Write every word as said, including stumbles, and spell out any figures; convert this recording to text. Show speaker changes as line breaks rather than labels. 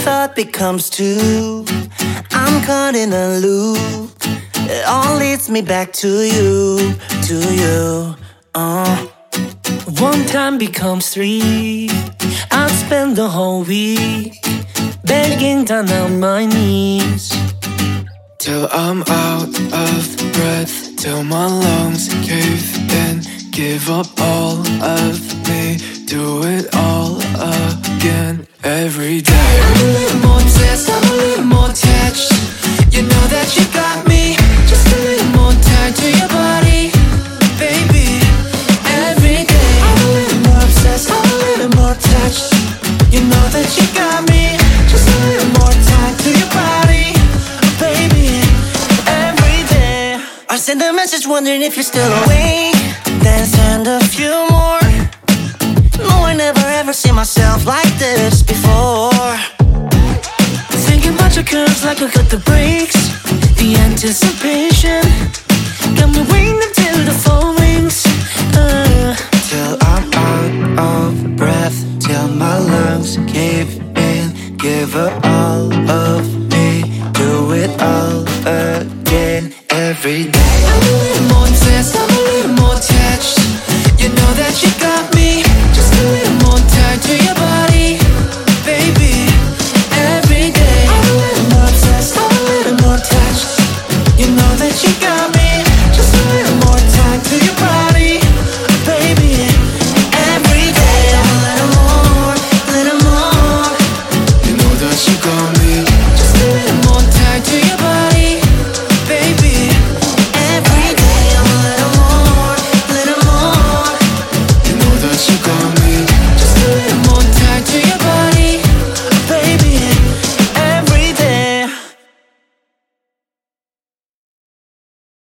thought becomes two. I'm caught in a loop. It all leads me back to you, to you. Uh.
One time becomes three. I'd spend the whole week begging down on my knees
till I'm out of breath, till my lungs cave in. Give up all of me, do it all again every day. I'm a little more obsessed, I'm a little more attached. You know that you got me, just a little more tied to your body, baby. Every day I'm a little more obsessed, I'm a little more attached. You know that you got me, just a little more tied to your body, baby. Every day
I send a message wondering if you're still awake, then send a few more. No, I never ever seen myself like this before.
Thinking about your curves like I got the brakes. The anticipation got me waiting until the phone rings. uh.
Till I'm out of breath, till my lungs cave in. Give up